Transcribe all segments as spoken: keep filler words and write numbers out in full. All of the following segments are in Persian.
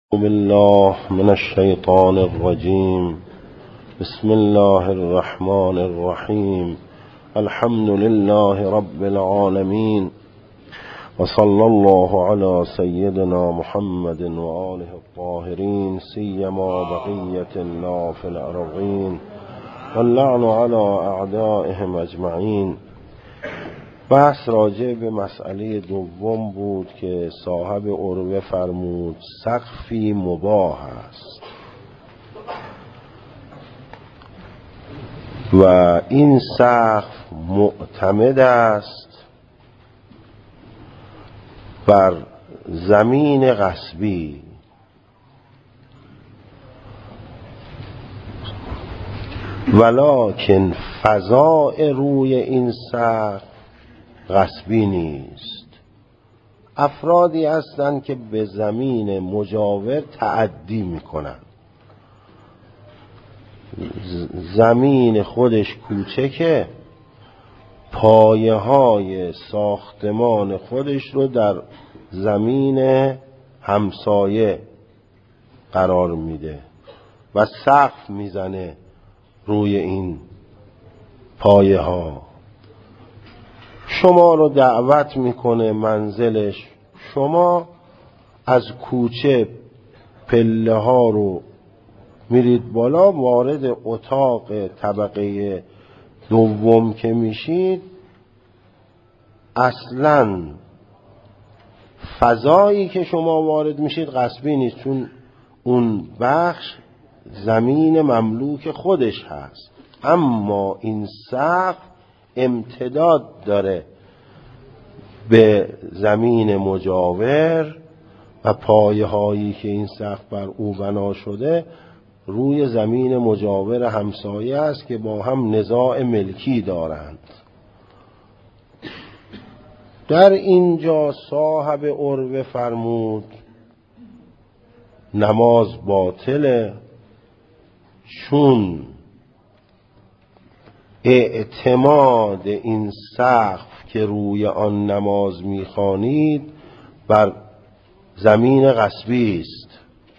بالله من الشيطان الرجيم. بسم الله الرحمن الرحيم. الحمد لله رب العالمين، وصلى الله على سيدنا محمد وآله الطاهرين، سيما بقية الله في الأرضين، واللعن على أعدائهم أجمعين. بحث راجع به مسئله دوم بود که صاحب عروه فرمود سقفی مباح است و این سقف معتمد است بر زمین غصبی، ولکن فضاء روی این سقف غصبی نیست. افرادی هستند که به زمین مجاور تعدی میکنند. زمین خودش کوچکه، پایه های ساختمان خودش رو در زمین همسایه قرار میده و سقف میزنه روی این پایه ها. شما رو دعوت میکنه منزلش، شما از کوچه پله ها رو میرید بالا، وارد اتاق طبقه دوم که میشید، اصلا فضایی که شما وارد میشید غصبی نیست، چون اون بخش زمین مملوک خودش هست. اما این سقف امتداد داره به زمین مجاور و پایه هایی که این سقف بر او بنا شده روی زمین مجاور همسایه است که با هم نزاع ملکی دارند. در اینجا صاحب عروه فرمود نماز باطله، چون اعتماد این سقف که روی آن نماز میخوانید بر زمین غصبی است.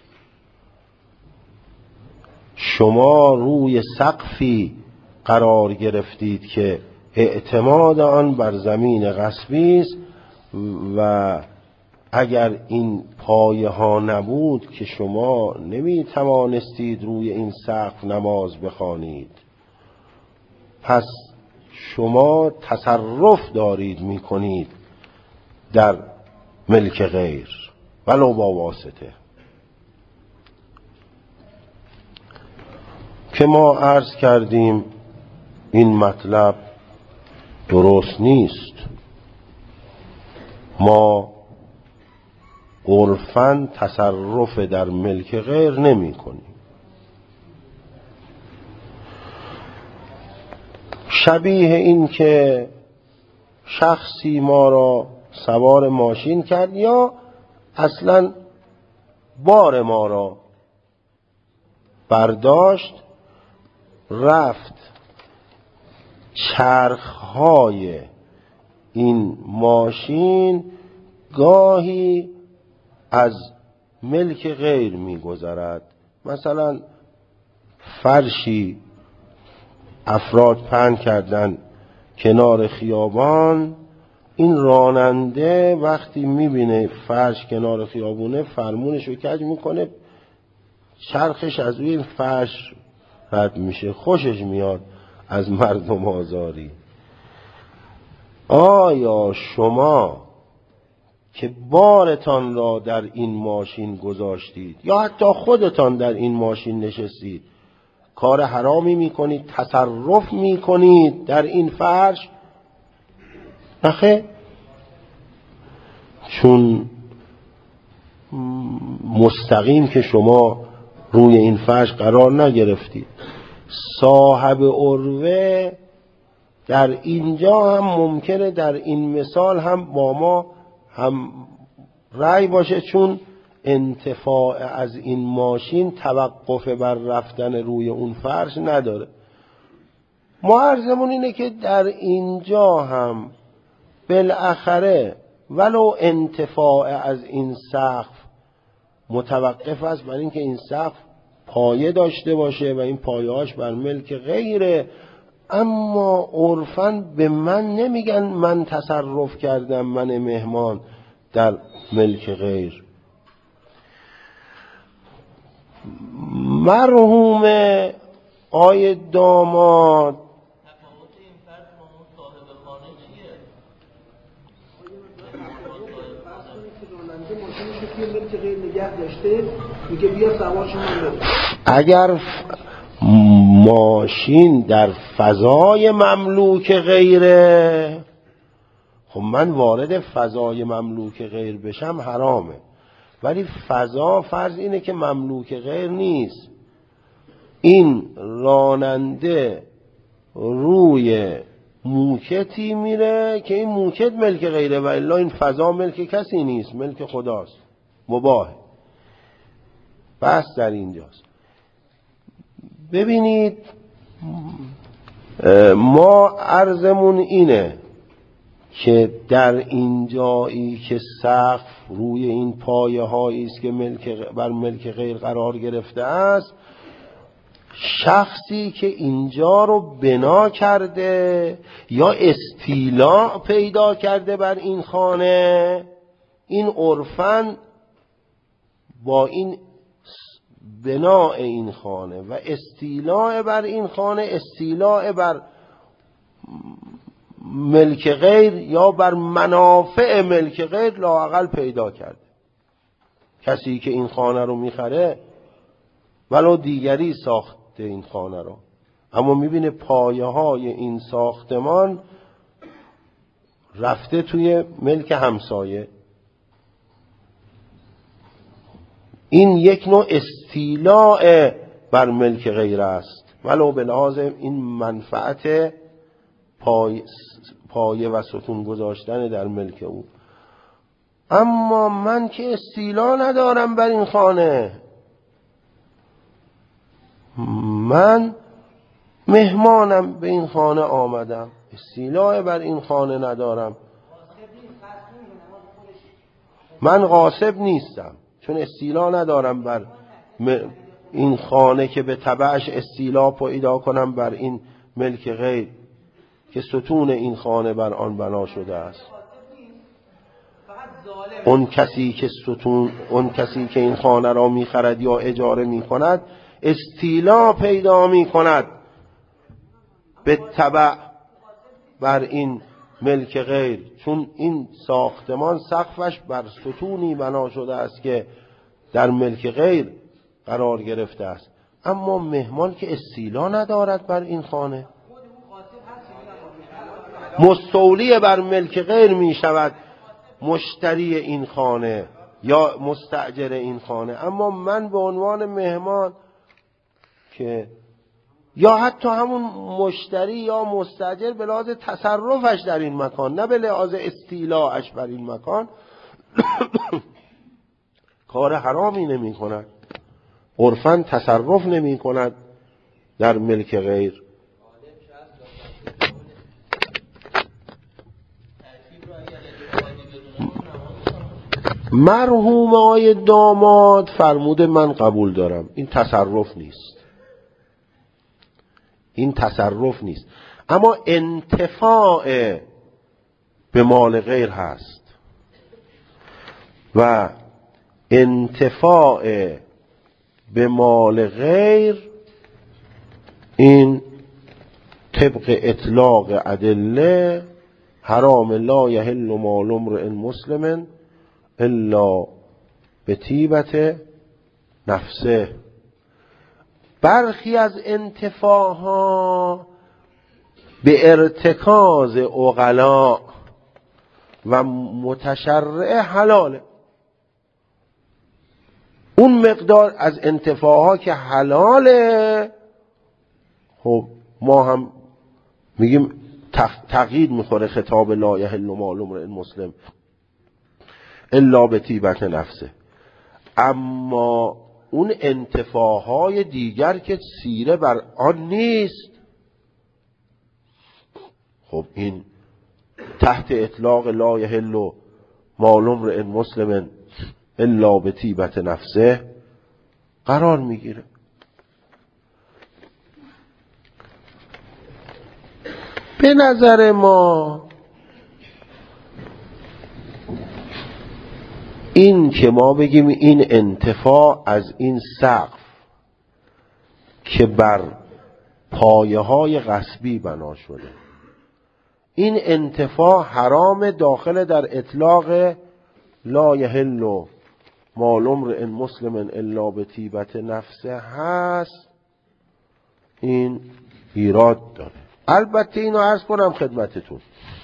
شما روی سقفی قرار گرفتید که اعتماد آن بر زمین غصبی است و اگر این پایه ها نبود که شما نمی توانستید روی این سقف نماز بخوانید. پس شما تصرف دارید میکنید در ملک غیر ولو با واسطه. که ما عرض کردیم این مطلب درست نیست. ما عرفاً تصرف در ملک غیر نمی کنیم. شبیه این که شخصی ما را سوار ماشین کرد یا اصلا بار ما را برداشت، رفت چرخهای این ماشین گاهی از ملک غیر می گذرد. مثلا فرشی افراد پهن کردن کنار خیابان، این راننده وقتی میبینه فرش کنار خیابونه فرمونش رو کج میکنه، چرخش از روی این فرش رد میشه، خوشش میاد از مردم آزاری. آیا شما که بارتان را در این ماشین گذاشتید یا حتی خودتان در این ماشین نشستید کار حرامی میکنید، تصرف میکنید در این فرش؟ نخیر، چون مستقیم که شما روی این فرش قرار نگرفتید. صاحب عروه در اینجا هم ممکنه در این مثال هم با ما هم رأی باشه، چون انتفاع از این ماشین توقف بر رفتن روی اون فرش نداره. ما عرضمون اینه که در اینجا هم بالاخره ولو انتفاع از این سقف متوقف است بر اینکه این سقف پایه داشته باشه و این پایه‌هاش بر ملک غیره. اما عرفاً به من نمیگن من تصرف کردم، من مهمان، در ملک غیر. مرحوم آی داماد اگر ماشین در فضای مملوک غیره، خب من وارد فضای مملوک غیر بشم حرامه، ولی فضا فرض اینه که مملوک غیر نیست. این راننده روی موکتی میره که این موکت ملک غیره و الا این فضا ملک کسی نیست، ملک خداست، مباهه. بس در اینجاست. ببینید ما عرضمون اینه که در این جایی که سقف روی این پایه هایی است که ملک بر ملک غیر قرار گرفته است، شخصی که اینجا رو بنا کرده یا استیلاء پیدا کرده بر این خانه، این عرفاً با این بناء این خانه و استیلاء بر این خانه استیلاء بر ملک غیر یا بر منافع ملک غیر لااقل پیدا کرده. کسی که این خانه رو میخره ولو دیگری ساخته این خانه رو، اما میبینه پایه های این ساختمان رفته توی ملک همسایه. این یک نوع استیلاء بر ملک غیر است، ولو به لحاظ این منفعت پای پایه و ستون گذاشتن در ملک او. اما من که استیلا ندارم بر این خانه، من مهمانم، به این خانه آمدم، استیلا بر این خانه ندارم، من غاصب نیستم چون استیلا ندارم بر این خانه که به تبعش استیلا پیدا کنم بر این ملک غیر که ستون این خانه بر آن بنا شده است. اون کسی که ستون اون کسی که این خانه را می‌خرد یا اجاره می‌کند استیلا پیدا می‌کند به تبع بر این ملک غیر، چون این ساختمان سقفش بر ستونی بنا شده است که در ملک غیر قرار گرفته است. اما مهمان که استیلا ندارد بر این خانه، مستولی بر ملک غیر می شود، مشتری این خانه یا مستأجر این خانه. اما من به عنوان مهمان که یا حتی همون مشتری یا مستأجر به لحاظ تصرفش در این مکان، نه به لحاظ استیلاش بر این مکان کار حرامی نمی کند، عرفاً تصرف نمی کند در ملک غیر. مرحوم آقای داماد فرموده من قبول دارم، این تصرف نیست، این تصرف نیست، اما انتفاع به مال غیر هست و انتفاع به مال غیر این طبق اطلاق ادله حرام، لا یحل مال امرئ مسلم الا به طیبت نفسه. برخی از انتفاعها به ارتکاز عقلا و متشرع حلاله. اون مقدار از انتفاعها که حلاله، خب ما هم میگیم تقیید میخوره خطاب لا یحل مال امرئ مسلم الا به طیبت نفسه. اما اون انتفاعهای دیگر که سیره بر آن نیست، خب این تحت اطلاق لا یحل مال امرئ مسلم الا به طیبت نفسه قرار میگیره. به نظر ما این که ما بگیم این انتفاع از این سقف که بر پایه های غصبی بنا شده، این انتفاع حرام داخل در اطلاق لا یحل مال امرئ مسلم الا به طیبت نفسه هست، این ایراد داره. البته اینو عرض کنم خدمتتون،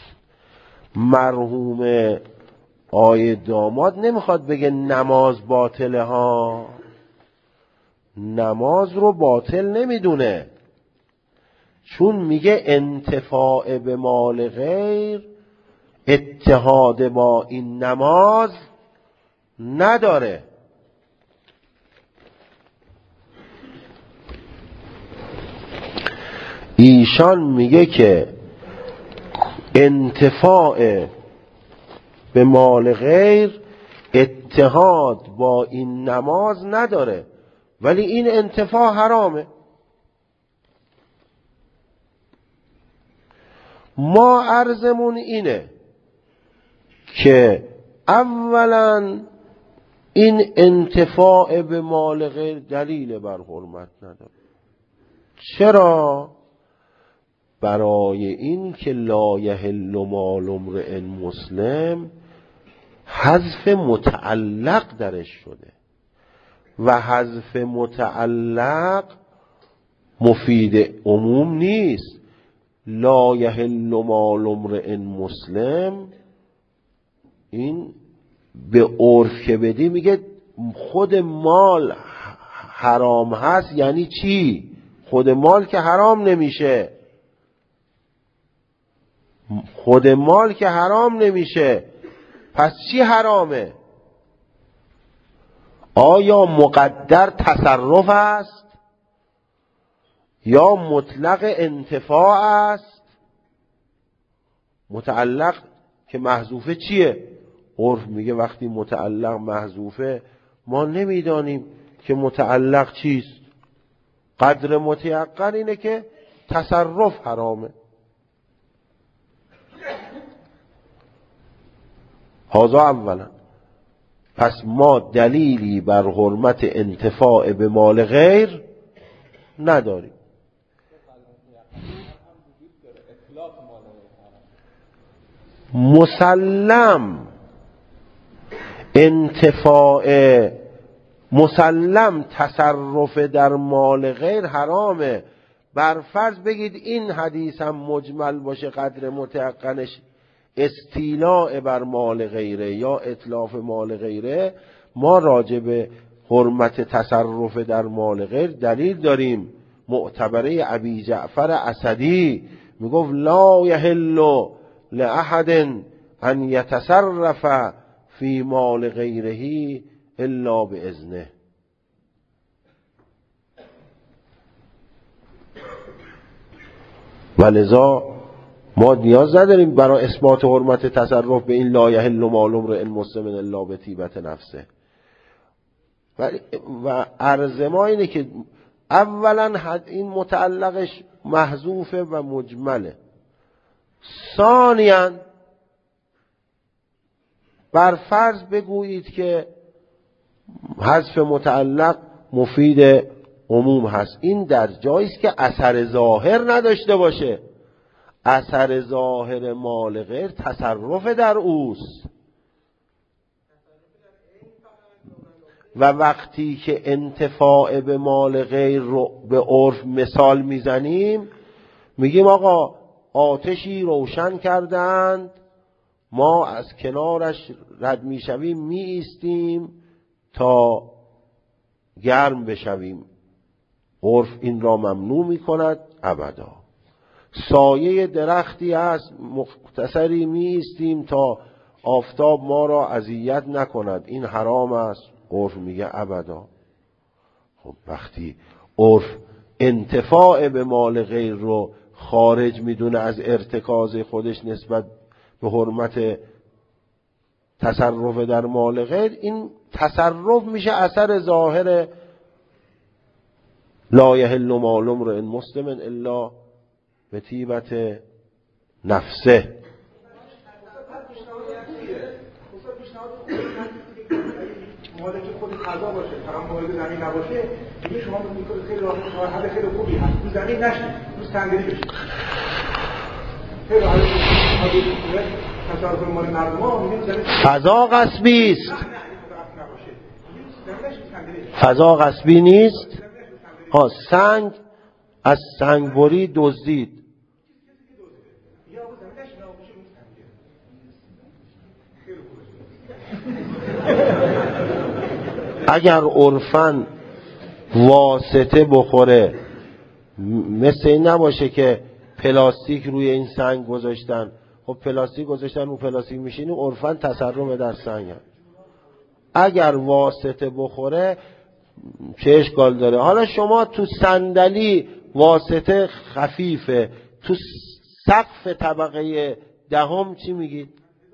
مرحوم آیه داماد نمیخواد بگه نماز باطله ها، نماز رو باطل نمیدونه، چون میگه انتفاع به مال غیر اتحاد با این نماز نداره. ایشان میگه که انتفاع به مال غیر اتحاد با این نماز نداره، ولی این انتفاع حرامه. ما عرضمون اینه که اولا این انتفاع به مال غیر دلیل بر حرمت نداره. چرا؟ برای این که لا یحل مال امرئ مسلم حذف متعلق درش شده و حذف متعلق مفید عموم نیست. لا یحل مال امرئ مسلم این به عرف که بدی میگه خود مال حرام هست. یعنی چی؟ خود مال که حرام نمیشه، خود مال که حرام نمیشه، پس چی حرامه؟ آیا مقدر تصرف است یا مطلق انتفاع است؟ متعلق که محذوفه چیه؟ عرف میگه وقتی متعلق محذوفه ما نمیدانیم که متعلق چیست. قدر متیقن اینه که تصرف حرامه. هذا اولا. پس ما دلیلی بر حرمت انتفاع به مال غیر نداریم. مسلم انتفاع مسلم تصرف در مال غیر حرامه. بر فرض بگید این حدیث هم مجمل باشه، قدر متیقنش استیلاء بر مال غیره یا اتلاف مال غیره، ما راجع به حرمت تصرف در مال غیر دلیل داریم. معتبره ابی جعفر اسدی میگفت لا یحل لأحد ان یتصرف فی مال غیره الا باذنه. ولذا ما نیاز نداریم برای اثبات حرمت تصرف به این لا یحل مال امرئ مسلم الا به طیبت نفسه. و عرض ما اینه که اولا این متعلقش محذوفه و مجمله. ثانیاً بر فرض بگویید که حذف متعلق مفید عموم هست، این در جایی است که اثر ظاهر نداشته باشه. اثر ظاهر مال غیر تصرف در اوست و وقتی که انتفاع به مال غیر رو به عرف مثال میزنیم میگیم آقا آتشی روشن کردند، ما از کنارش رد میشویم می ایستیم تا گرم بشویم. عرف این را ممنوع می کند ابدا. سایه درختی است، مختصری می ایستیم تا آفتاب ما را اذیت نکند، این حرام است. عرف میگه ابدا. خب وقتی عرف انتفاع به مال غیر رو خارج میدونه از ارتکاز خودش نسبت به حرمت تصرف در مال غیر، این تصرف میشه اثر ظاهر لا یحل مال امرئ مسلم الا بطیبة نفسه. مالک خود قضا باشه، فقط مالک زمین نباشه، دیگه شما میگید خیلی راحت شما خیلی خوبی هست، تو زمین نشه، تو سنگری بشه. خیلی راحت تصرف مال مردم ها میگیم زمین فضا غصبی است. فضا غصبی نیست. ها سنگ از سنگبری دزدید. اگر عرفاً واسطه بخوره، مثل این نباشه که پلاستیک روی این سنگ گذاشتن، خب پلاستیک گذاشتن رو پلاستیک میشینی، عرفاً تصرف در سنگ هست. اگر واسطه بخوره چه اشکال داره؟ حالا شما تو صندلی واسطه خفیفه، تو سقف طبقه دهم چی میگید؟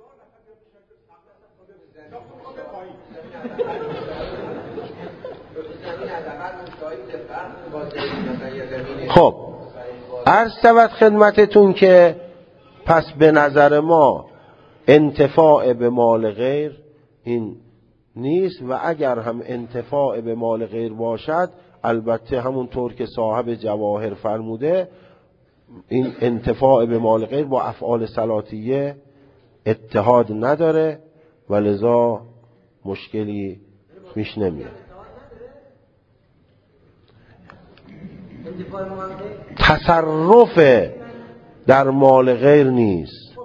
خب عرض شود خدمتتون که پس به نظر ما انتفاع به مال غیر این نیست، و اگر هم انتفاع به مال غیر باشد، البته همونطور که صاحب جواهر فرموده، این انتفاع به مال غیر با افعال صلاتیه اتحاد نداره و لذا مشکلی پیش نمیاد. تصرف در مال غیر نیست.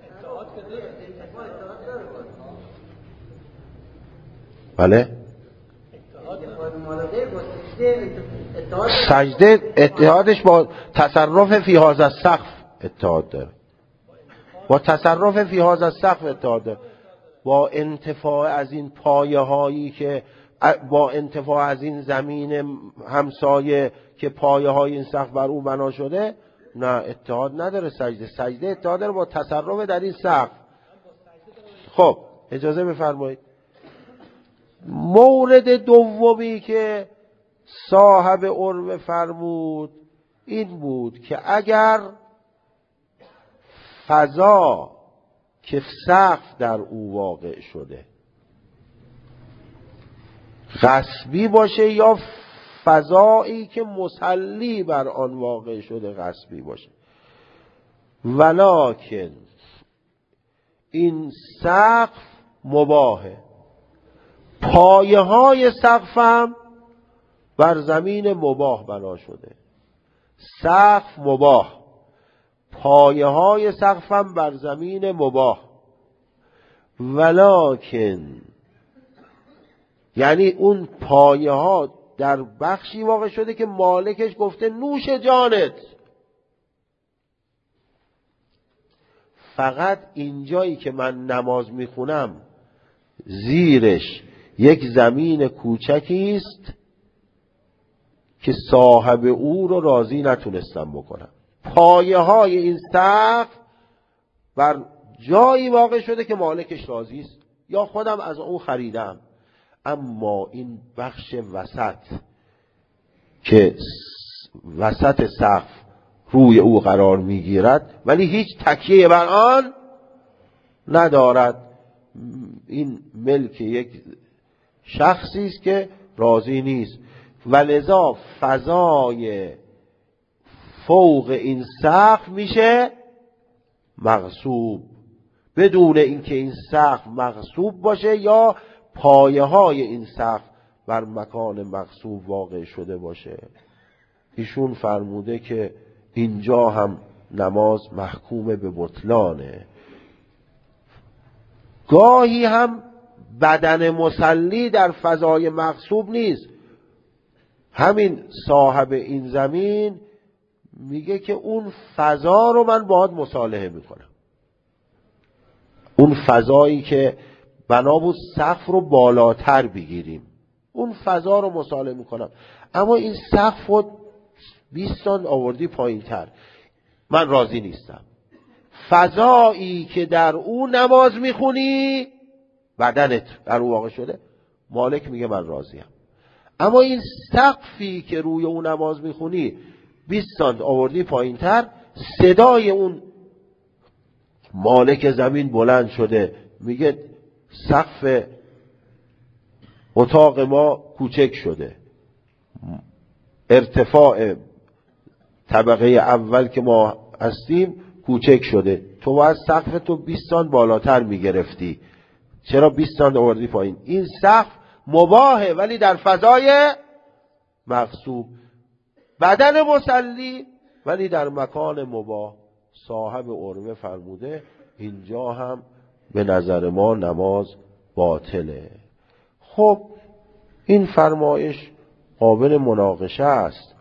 بله؟ سجده اتحادش با تصرف فی هذا السقف اتحاد داره. با تصرف فی هذا السقف اتحاد داره. با انتفاع از این پایه هایی که با انتفاع از این زمین همسایه که پایه های این سقف بر او بنا شده، نه اتحاد نداره. سجده سجده اتحاد داره با تصرف در این سقف. خب اجازه بفرمایید. مورد دومی که صاحب عرب فرمود این بود که اگر فضا که سقف در او واقع شده غصبی باشه یا فضایی که مسلی بر آن واقع شده غصبی باشه، ولکن این سقف مباهه، پایه های سقف هم بر زمین مباح بنا شده. سقف مباح، پایه های سقف هم بر زمین مباح، ولکن یعنی اون پایه ها در بخشی واقع شده که مالکش گفته نوش جانت. فقط اینجایی که من نماز میخونم زیرش یک زمین کوچکی است که صاحب او رو راضی نتونستم بکنم. پایه های این سقف بر جایی واقع شده که مالکش راضی است یا خودم از اون خریدم، اما این بخش وسط که وسط سقف روی او قرار میگیرد ولی هیچ تکیه بر آن ندارد، این ملک یک شخصی است که راضی نیست، ولذا فضای فوق این سقف میشه مغصوب بدون اینکه این سقف مغصوب باشه یا پایه های این سقف بر مکان مغصوب واقع شده باشه. ایشون فرموده که اینجا هم نماز محکوم به بطلانه. گاهی هم بدن مصلی در فضای مغصوب نیست. همین صاحب این زمین میگه که اون فضا رو من باهات مصالحه میکنم، اون فضایی که بنا بود سقف رو بالاتر بگیریم اون فضا رو مصالحه میکنم، اما این سقف رو بیست سانت آوردی پایین تر، من راضی نیستم. فضایی که در اون نماز میخونی بدنت در اون واقع شده، مالک میگه من راضیم. اما این سقفی که روی اون نماز میخونی بیست سانت آوردی پایین تر، صدای اون مالک زمین بلند شده، میگه سقف اتاق ما کوچک شده، ارتفاع طبقه اول که ما هستیم کوچک شده، تو باید سقف تو بیست سانت بالاتر میگرفتی، چرا بیست سانت آوردی پایین؟ این سقف مباهه ولی در فضای مغصوب، بدن مصلی ولی در مکان مباح. صاحب عروه فرموده اینجا هم به نظر ما نماز باطله. خب این فرمایش قابل مناقشه است.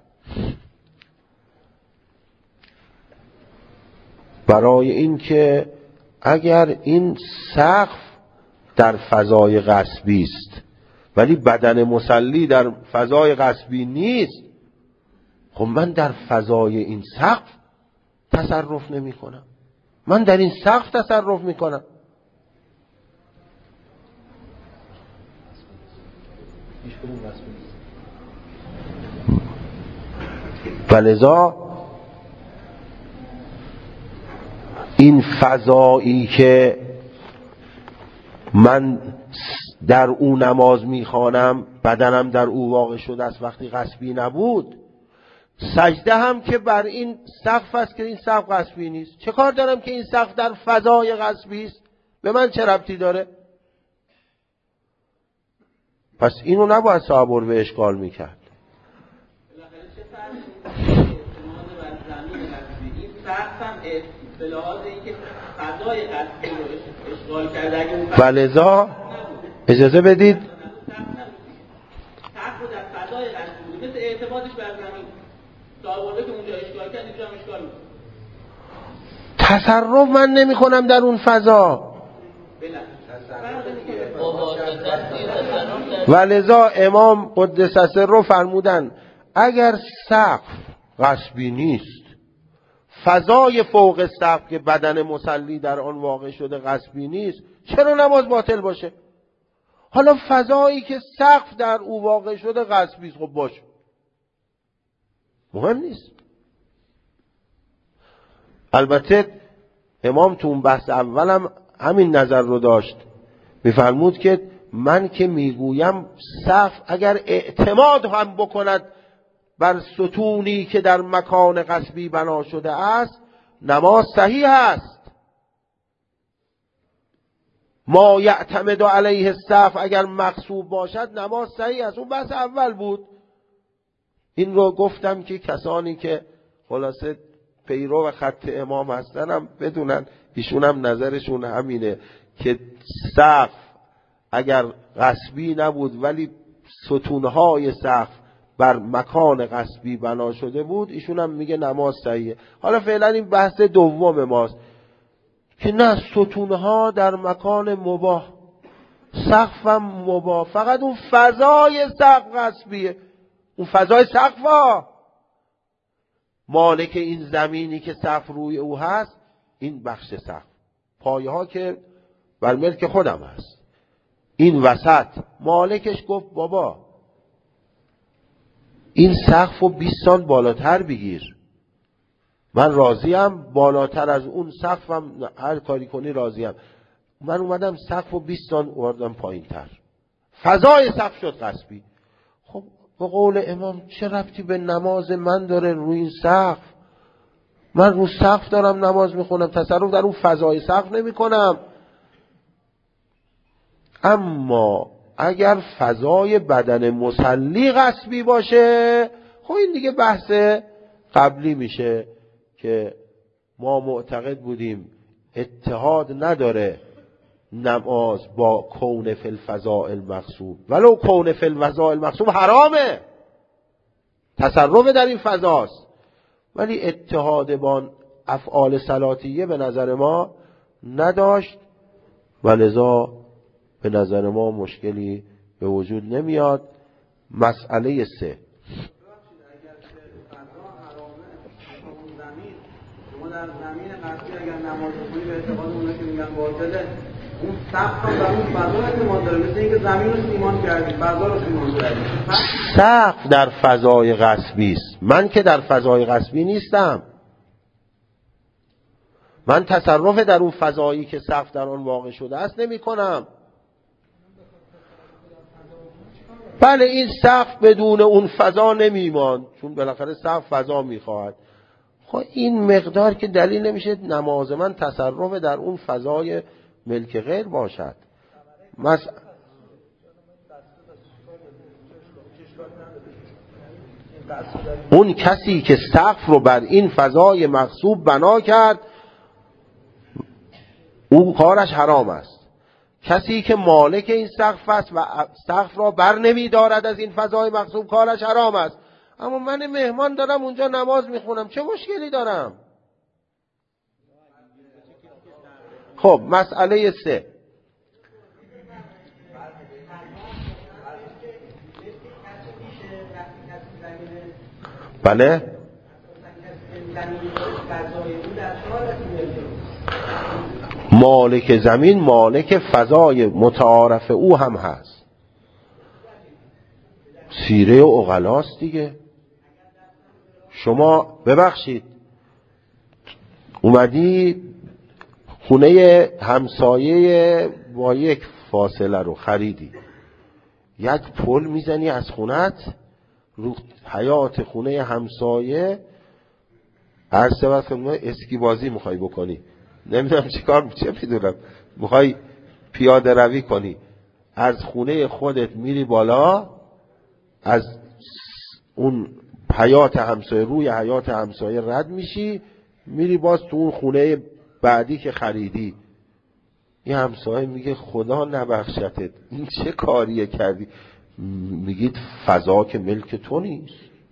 برای اینکه اگر این سقف در فضای غصبی است ولی بدن مصلی در فضای غصبی نیست، خب من در فضای این سقف تصرف نمی کنم، من در این سقف تصرف می کنم. ولذا این فضایی که من در او نماز میخوانم، بدنم در او واقع شده است وقتی غصبی نبود، سجده هم که بر این سقف است که این سقف غصبی نیست. چه کار دارم که این سقف در فضای غصبی است؟ به من چه ربطی داره؟ پس اینو نباید صاحب عروه اشکال میکرد. به لحاظ اینکه فضای غصبی رو اشغال کرده، اگه اون ولذا اجازه بدید سقف رو در فضای غصبی بود، مثل اعتمادش بر زمین صاحب که اونجا اشغال کرد اینجا هم اشغال می‌کنه. تصرف من نمی کنم در اون فضا. ولذا امام قدس سره فرمودن اگر سقف غصبی نیست، فضای فوق سقف که بدن مصلی در آن واقع شده غصبی نیست، چرا نماز باطل باشه؟ حالا فضایی که سقف در او واقع شده غصبی است، خب باشه، مهم نیست. البته امام تو اون بحث اولم همین نظر رو داشت، میفرمود که من که میگویم سقف اگر اعتماد هم بکند بر ستونی که در مکان غصبی بنا شده است، نماز صحیح است. ما یعتمد علیه السقف اگر مغصوب باشد نماز صحیح است. اون بحث اول بود. این رو گفتم که کسانی که خلاصه پیرو خط امام هستن هم بدونن ایشون هم نظرشون همینه که سقف اگر غصبی نبود ولی ستونهای سقف بر مکان غصبی بنا شده بود، ایشون هم میگه نماز صحیحه. حالا فعلا این بحث دوم ماست که نه، ستونها در مکان مباح، سقف هم مباح، فقط اون فضای سقف غصبیه. اون فضای سقف ها مالک این زمینی که سقف روی او هست، این بخش سقف، پایه ها که بر ملک خودم هست، این وسط مالکش گفت بابا این سقف رو بیست سانت بالاتر بگیر، من راضیم، بالاتر از اون سقفم هر کاری کنی راضیم. من اومدم سقف رو بیست سانت آوردم پایین تر، فضای سقف شد غصبی. خب به قول امام چه ربطی به نماز من داره روی این سقف؟ من رو سقف دارم نماز میخونم، تصرف در اون فضای سقف نمی کنم. اما اگر فضای بدن مصلی غصبی باشه، خب این دیگه بحث قبلی میشه که ما معتقد بودیم اتحاد نداره نماز با کون فی الفضاء المغصوب، ولو کون فی الفضاء المغصوب حرامه، تصرف در این فضاست، ولی اتحاد با افعال صلاتیه به نظر ما نداشت، ولذا به نظر ما مشکلی به وجود نمیاد. مسئله سه، در زمین غصبی اگر نماز بخونی به اعتقاد اونا که میگن باطله، اون سقف هم در اون فضا اعتماد داره، مثل اینکه زمین رو سیمان کردی، فضا رو سیمان کردی. سقف در فضای غصبی است. من که در فضای غصبی نیستم. من تصرف در اون فضایی که سقف در آن واقع شده است نمی کنم. بله این سقف بدون اون فضا نمیمان، چون بالاخره سقف فضا میخواهد. خب این مقدار که دلیل نمیشه نماز من تصرف در اون فضای ملک غیر باشد. مس... اون کسی که سقف رو بر این فضای مغصوب بنا کرد اون کارش حرام است. کسی که مالک این سقف است و سقف را بر نمی دارد از این فضای مغصوب کارش حرام است. اما من مهمان دارم اونجا نماز میخونم، چه مشکلی دارم؟ خب مسئله سه، بله مالک زمین مالک فضای متعارف او هم هست. سیره عقلاست دیگه. شما ببخشید اومدی خونه همسایه با یک فاصله رو خریدی، یک پل میزنی از خونت رو حیات خونه همسایه، هر سبت خونه اسکی بازی میخوای بکنی، نمیدونم چی کار چه میدونم میخوای پیاده روی کنی، از خونه خودت میری بالا، از اون حیات همسایه روی حیات همسایه رد میشی میری باز تو اون خونه بعدی که خریدی. این همسایه میگه خدا نبخشتت این چه کاریه کردی؟ میگید فضا که ملک تو نیست.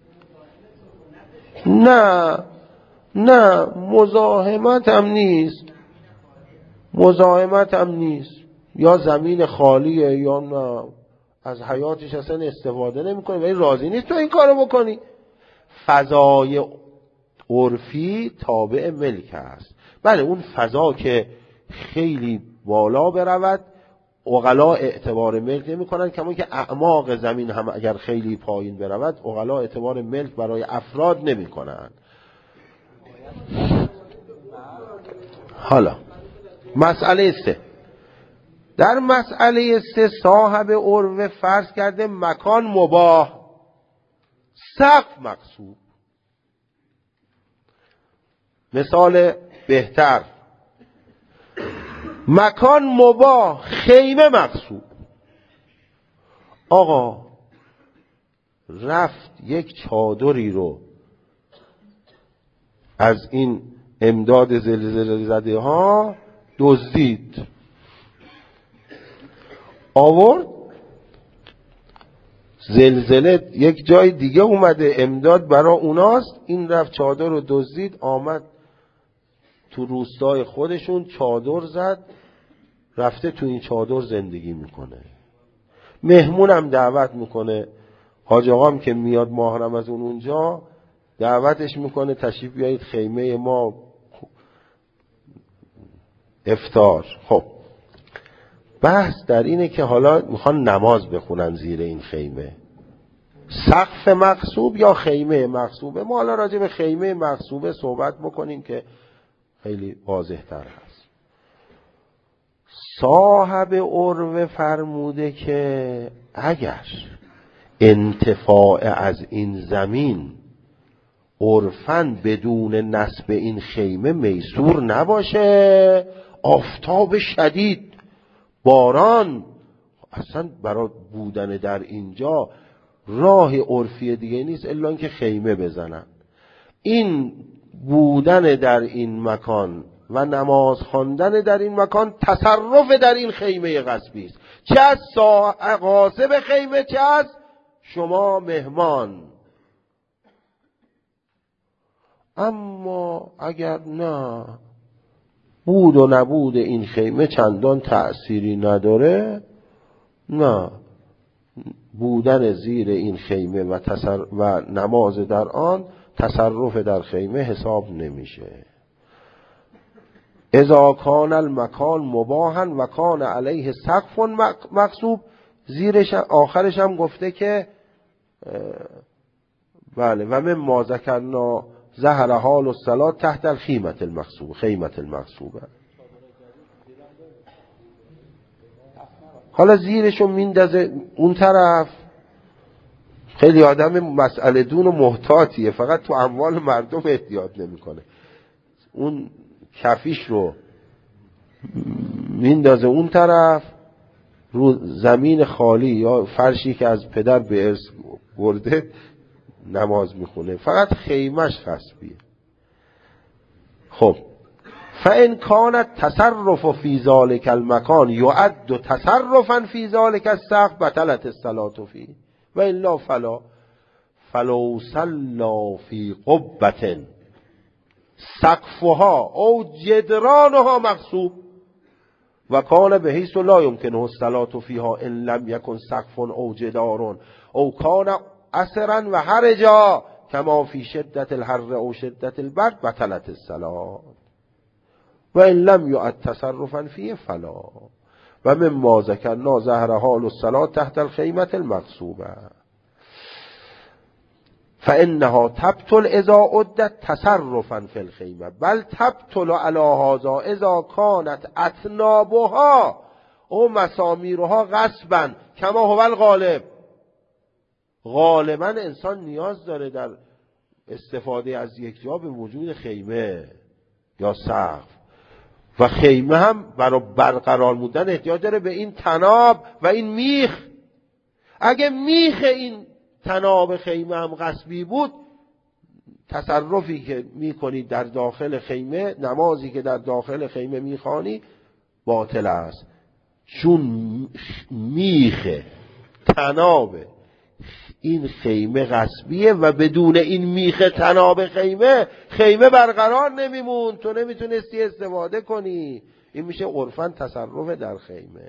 نه نه مزاحمت هم نیست، مزاحمت هم نیست، یا زمین خالیه یا نه از حیاتش اصلا استفاده نمی کنی ولی راضی نیست تو این کارو بکنی. فضای عرفی تابع ملک است. بله اون فضا که خیلی بالا برود عقلا اعتبار ملک نمی کنن، کما که اعماق زمین هم اگر خیلی پایین برود عقلا اعتبار ملک برای افراد نمی کنن. حالا مسئله سه، در مسئله سه صاحب عرف فرض کرده مکان مباح سقف مقصود. مثال بهتر، مکان مباح خیمه مقصود. آقا رفت یک چادری رو از این امداد زلزله زده ها دزدید، آورد زلزله یک جای دیگه اومده امداد برای اوناست، این رفت چادر رو دزدید آمد تو روستای خودشون چادر زد رفته تو این چادر زندگی میکنه. مهمونم دعوت میکنه، حاج آقام که میاد محرم از اون اونجا دعوتش میکنه تشریف بیایید خیمه ما افطار. خب بحث در اینه که حالا میخوان نماز بخونن زیر این خیمه، سقف مغصوب یا خیمه مغصوبه؟ ما حالا راجع به خیمه مغصوبه صحبت بکنیم که خیلی واضح تر هست. صاحب عرف فرموده که اگر انتفاع از این زمین عرفاً بدون نصب این خیمه میسور نباشه، آفتاب شدید، باران، اصلا برای بودن در اینجا راه عرفی دیگه نیست الا اینکه خیمه بزنن. این بودن در این مکان و نماز خواندن در این مکان تصرف در این خیمه غصبی است، چه از غاصب خیمه چه از شما مهمان. اما اگر نه بود و نبود این خیمه چندان تأثیری نداره، نه بودن زیر این خیمه و, تصر... و نماز در آن تصرف در خیمه حساب نمیشه. اذا کان المکان مباحا و کان علیه سقف مغصوب. زیرش آخرش هم گفته که بله و من ما ذکرنا ظهر حال الصلاة تحت الخیمة المغصوب. خیمة المغصوبه. حالا زیرشو میندازه اون طرف. خیلی آدم مسئله دون و محتاطیه، فقط تو اموال مردم احتیاط نمیکنه. اون کفیش رو میندازه اون طرف، رو زمین خالی یا فرشی که از پدر به ارث برده نماز میخونه. فقط خیمش غصبیه. خب فإن كانت تصرف في ذلك المكان يعد تصرفا في ذلك السقف بطلت الصلاة فيه و الا فلا فلو صلى في قبة سقفها او جدرانها مغصوب و کان به حیث لا يمكنه الصلاة فيها ان لم يكن سقف او جدار او کان عسرا و حرجا کما فی شدت الحر او شدت البرد بطلت الصلاة و ان لم يعد تصرفا فيه فلا و مما ذکرنا ظهر حال الصلاة تحت الخیمة المغصوبه فانها تبطل اذا عدت تصرفا في الخیمه بل تبطل على هذا اذا كانت اطنابها او مسامیرها غصبا کما هو الغالب. غالبا انسان نیاز داره در استفاده از یک جا به وجود خیمه یا سقف و خیمه هم برای برقرار موندن احتیاج داره به این تناب و این میخ. اگه میخ این تناب خیمه هم غصبی بود، تصرفی که میکنی در داخل خیمه، نمازی که در داخل خیمه میخوانی باطل است، چون میخ تناب این خیمه غصبیه و بدون این میخ تناب خیمه خیمه برقرار نمیمون، تو نمیتونستی استفاده کنی. این میشه عرفاً تصرف در خیمه.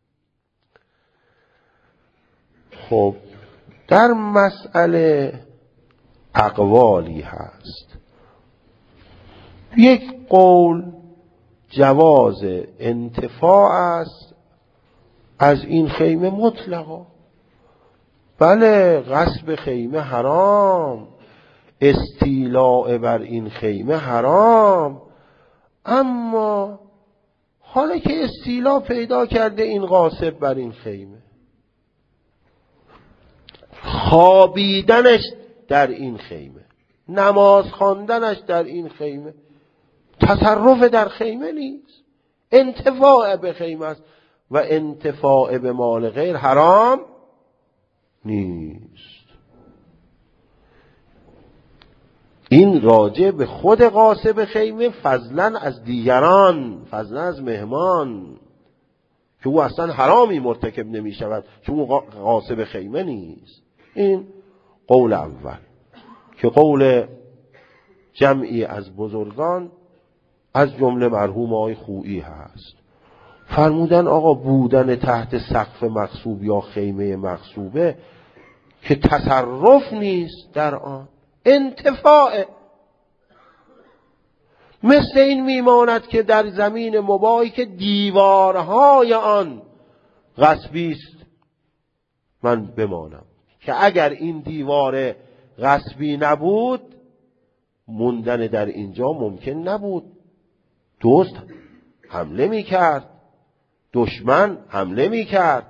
خب در مسئله اقوالی هست. یک قول جواز انتفاع است از این خیمه مطلقا. بله غصب خیمه حرام، استیلاء بر این خیمه حرام، اما حالا که استیلاء پیدا کرده این غاصب بر این خیمه، خوابیدنش در این خیمه، نماز خواندنش در این خیمه تصرف در خیمه نیست، انتفاع به خیمه است و انتفاع به مال غیر حرام نیست. این راجع به خود غاصب خیمه، فضلا از دیگران، فضلا از مهمان که او اصلا حرامی مرتکب نمی شود چون او غاصب خیمه نیست. این قول اول که قول جمعی از بزرگان از جمله مرحوم آقای خویی هست. فرمودن آقا بودن تحت سقف مغصوب یا خیمه مغصوبه که تصرف نیست در آن، انتفاع. مثل این میماند که در زمین مباحی که دیوارهای آن غصبی است من بمانم، که اگر این دیوار غصبی نبود موندن در اینجا ممکن نبود. دوست حمله میکرد، دشمن حمله میکرد.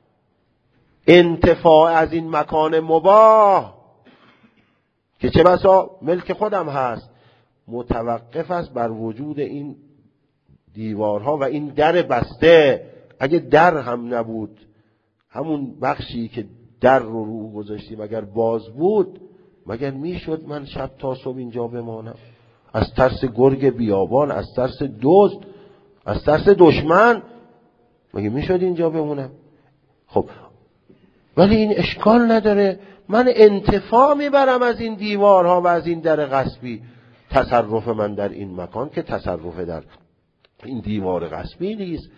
انتفاع از این مکان مباح که چه بسا ملک خودم هست متوقف است بر وجود این دیوارها و این در بسته. اگه در هم نبود، همون بخشی که در رو رو گذاشتیم اگر باز بود، مگر میشد من شب تا صبح اینجا بمانم؟ از ترس گرگ بیابان، از ترس دزد، از ترس دشمن مگه میشد اینجا بمونم؟ خب ولی این اشکال نداره، من انتفاع میبرم از این دیوارها و از این در غصبی. تصرف من در این مکان که تصرف در این دیوار غصبی نیست.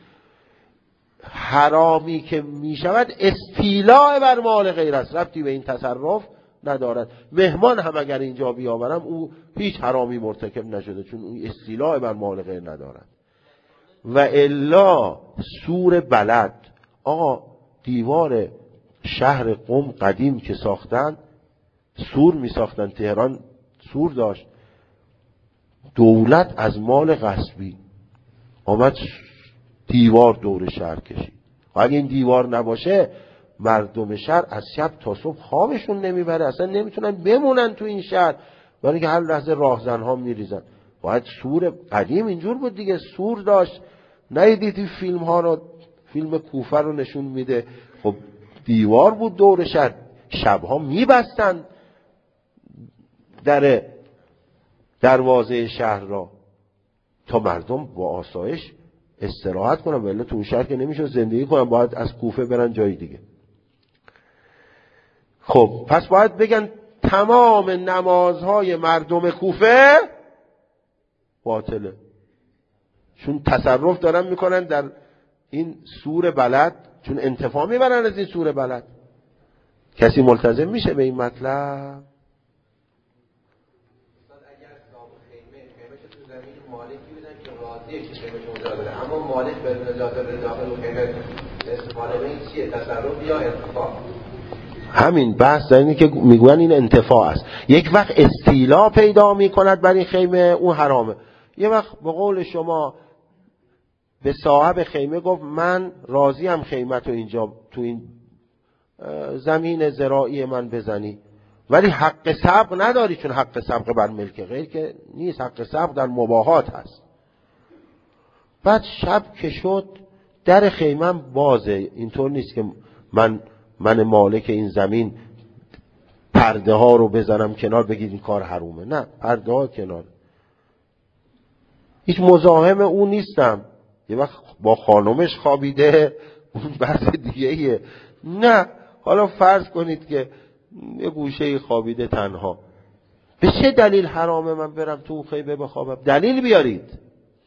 حرامی که میشود استیلاء بر مال غیر است، ربطی به این تصرف ندارد. مهمان هم اگر اینجا بیاورم او هیچ حرامی مرتکب نشده چون اون استیلاء بر مال غیر ندارد. و الا سور بلد. آقا دیوار شهر قم قدیم که ساختن سور می ساختن، تهران سور داشت، دولت از مال غصبی آمد دیوار دور شهر کشید. و اگه این دیوار نباشه مردم شهر از شب تا صبح خوابشون نمیبره، اصلا نمیتونن بمونن تو این شهر، برای که هر لحظه راهزن ها میریزن. باید سور قدیم اینجور بود دیگه، سور داشت. ندیدی فیلم ها رو، فیلم کوفه رو نشون میده، خب دیوار بود دور شهر، شبها میبستن در دروازه شهر را تا مردم با آسایش استراحت کنن، ولی تو اون شهر که نمیشه زندگی کنن، باید از کوفه برن جای دیگه. خب پس باید بگن تمام نمازهای مردم کوفه باطله، چون تصرف دارن میکنن در این سور بلد، چون انتفاع میبرن از این سور بلد. کسی ملتزم میشه به این مطلب؟ اما مالک به اجازه به داخل خیمه استفاده به این چیه؟ تصرف یا انتفاع؟ همین بحث در اینه که میگوین این انتفاع است. یک وقت استیلا پیدا میکند بر این خیمه، اون حرامه. یه وقت به قول شما به صاحب خیمه گفت من راضیم خیمتو اینجا تو این زمین زراعی من بزنی، ولی حق سبق نداری، چون حق سبق بر ملک غیر که نیست، حق سبق در مباحات هست. بعد شب که شد در خیمم بازه، اینطور نیست که من من مالک این زمین پرده ها رو بزنم کنار بگید این کار حرومه، نه، پرده ها کنار، هیچ مزاحم اون نیستم. یه وقت با خانمش خوابیده اون بحث دیگه ایه. نه، حالا فرض کنید که یه گوشه خوابیده تنها، به چه دلیل حرامه من برم تو خیمه بخوابم؟ دلیل بیارید.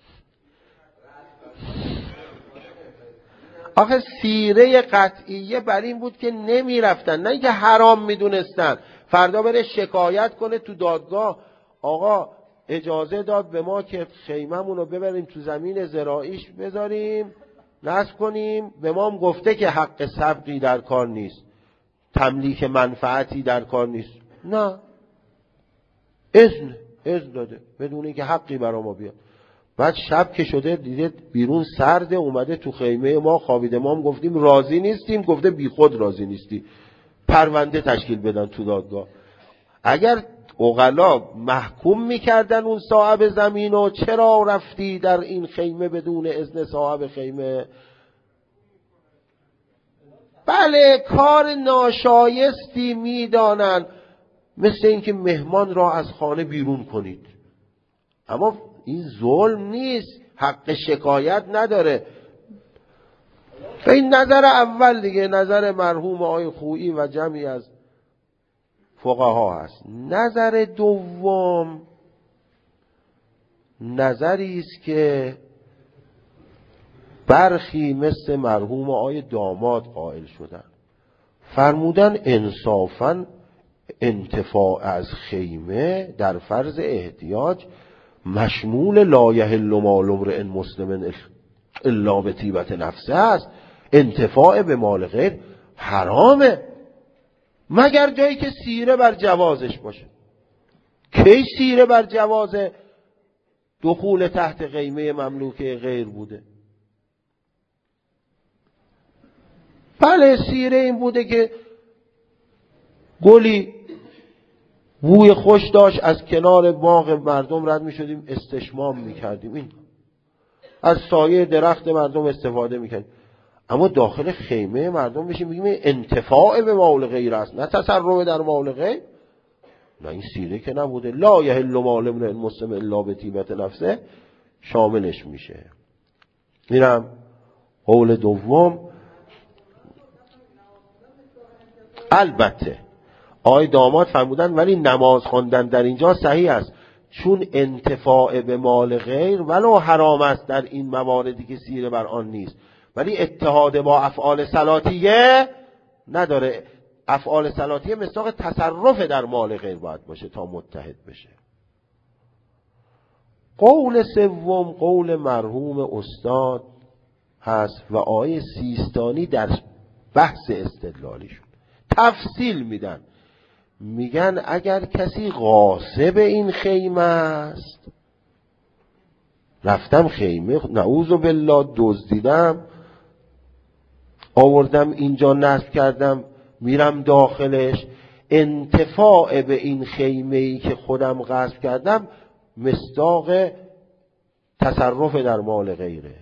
آخه سیره قطعیه بر این بود که نمی رفتن، نه اینکه حرام می دونستن. فردا بره شکایت کنه تو دادگاه، آقا اجازه داد به ما که خیممون رو ببریم تو زمین زراعیش بذاریم نصب کنیم، به ما هم گفته که حق سبقی در کار نیست، تملیک منفعتی در کار نیست. نه، اذن اذن داده بدون اینکه حقی برا ما بیاد. بعد شب که شده دیده بیرون سرده، اومده تو خیمه ما خوابیده، ما هم گفتیم راضی نیستیم، گفته بی خود راضی نیستی، پرونده تشکیل بدن تو دادگاه. اگر عقلا محکوم میکردن اون صاحب زمین و چرا رفتی در این خیمه بدون اذن صاحب خیمه، بله کار ناشایستی میدانن، مثل اینکه مهمان را از خانه بیرون کنید. اما این ظلم نیست، حق شکایت نداره. این نظر اول دیگه، نظر مرحوم آقای خویی و جمعی از فقها هست. نظر دوم نظری است که برخی مثل مرحوم آقای داماد قائل شدن، فرمودن انصافاً انتفاع از خیمه در فرض احتیاج مشمول لا یحل مال امرئ مسلم الا بطیبة نفسه است. انتفاع به مال غیر حرامه مگر جایی که سیره بر جوازش باشه. کی سیره بر جواز دخول تحت خیمه مملوک غیر بوده؟ بله سیره این بوده که گلی بوی خوش داشت، از کنار باغ مردم رد می شدیم استشمام می کردیم، این از سایه درخت مردم استفاده می کردیم. اما داخل خیمه مردم بشیم بگیم انتفاع به مال غیر است، نه تصرف در مال غیر. نه، این سیره که نبوده. لا یحل مال امرئ مسلم الا بطیبة نفسه شاملش میشه. میرم قول دوم. البته آقای داماد فرمودن ولی نماز خواندن در اینجا صحیح است، چون انتفاع به مال غیر ولو حرام است در این مواردی که سیره بر آن نیست، ولی اتحاد با افعال صلاتیه نداره. افعال صلاتیه مصداق تصرف در مال غیر باید باشه تا متحد بشه. قول سوم قول مرحوم استاد هست و آیه سیستانی در بحث استدلالیشون تفصیل میدن، میگن اگر کسی غاصب این خیمه است، رفتم خیمه نعوذ بالله دزدیدم آوردم اینجا نصب کردم میرم داخلش، انتفاع به این خیمه‌ای که خودم غصب کردم مصداق تصرف در مال غیره،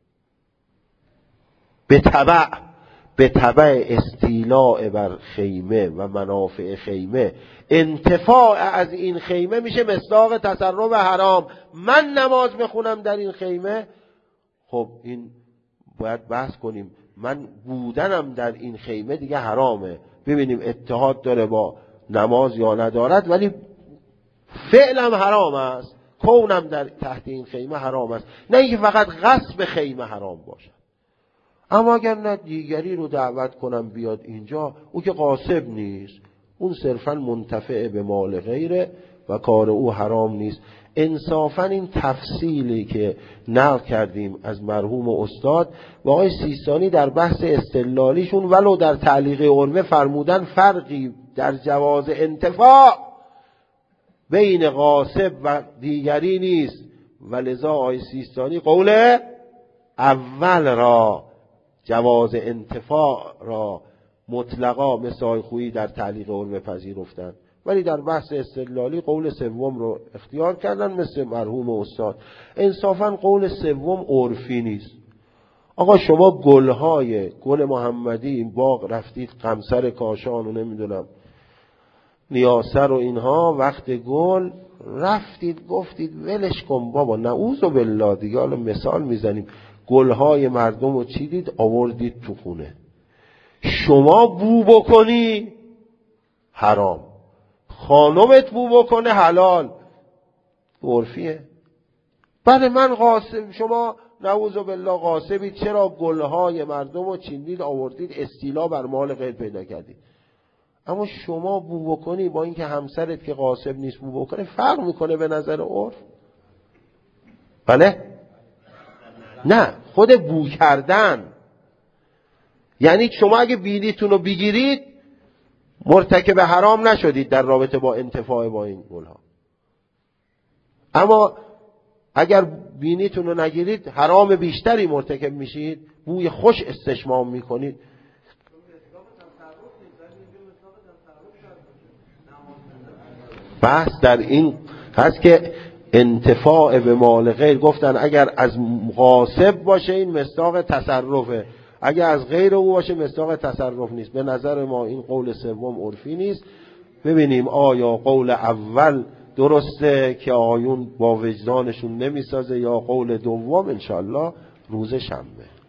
به تبع به تبع استیلاء بر خیمه و منافع خیمه، انتفاع از این خیمه میشه مصداق تصرف حرام. من نماز بخونم در این خیمه، خب این باید بحث کنیم، من بودنم در این خیمه دیگه حرامه، ببینیم اتحاد داره با نماز یا ندارد، ولی فعلم حرام است، کونم در تحت این خیمه حرام است، نه اینکه فقط غصب خیمه حرام باشد. اما اگر نه دیگری رو دعوت کنم بیاد اینجا، او که غاصب نیست، اون صرفا منتفع به مال غیره و کار او حرام نیست. انصافا این تفصیلی که نقل کردیم از مرحوم استاد و آقای سیستانی در بحث استدلالیشون ولو در تعلیق عرمه فرمودن فرقی در جواز انتفاع بین غاصب و دیگری نیست، ولذا آقای سیستانی قول اول را، جواز انتفاع را مطلقا مثل آقای خویی در تعلیق عرمه پذیرفتن، ولی در بحث استدلالی قول سوم رو اختیار کردن مثل مرحوم استاد. انصافا قول سوم عرفی نیست. آقا شما گلهای گل محمدی این باغ رفتید قمصر کاشان و نمیدونم نیاسر و اینها، وقت گل رفتید گفتید ولش کن بابا نعوذ بالله دیگه، حالا مثال میزنیم، گلهای مردم رو چیدید آوردید تو خونه، شما بو بکنی حرام، خانمت بو بکنه حلال، عرفیه. بله من غاصب، شما نعوذ بالله غاصبید، چرا گلهای مردم رو چیدید آوردید استیلا بر مال غیر پیدا کردید، اما شما بو بکنی با اینکه همسرت که غاصب نیست بو بکنه فرق میکنه به نظر عرف؟ بله؟ نه، خود بو کردن، یعنی شما اگه بینیتون رو بگیرید مرتکب حرام نشدید در رابطه با انتفاع با این گلها، اما اگر بینیتون رو نگیرید حرام بیشتری مرتکب میشید، بوی خوش استشمام میکنید. بحث در این هست که انتفاع به مال غیر، گفتن اگر از غاصب باشه این مصداق تصرفه، اگر از غیر او باشه مصداق تصرف نیست. به نظر ما این قول سوم عرفی نیست. ببینیم آیا قول اول درسته که آیون با وجدانشون نمیسازه یا قول دوم، انشالله روز شنبه.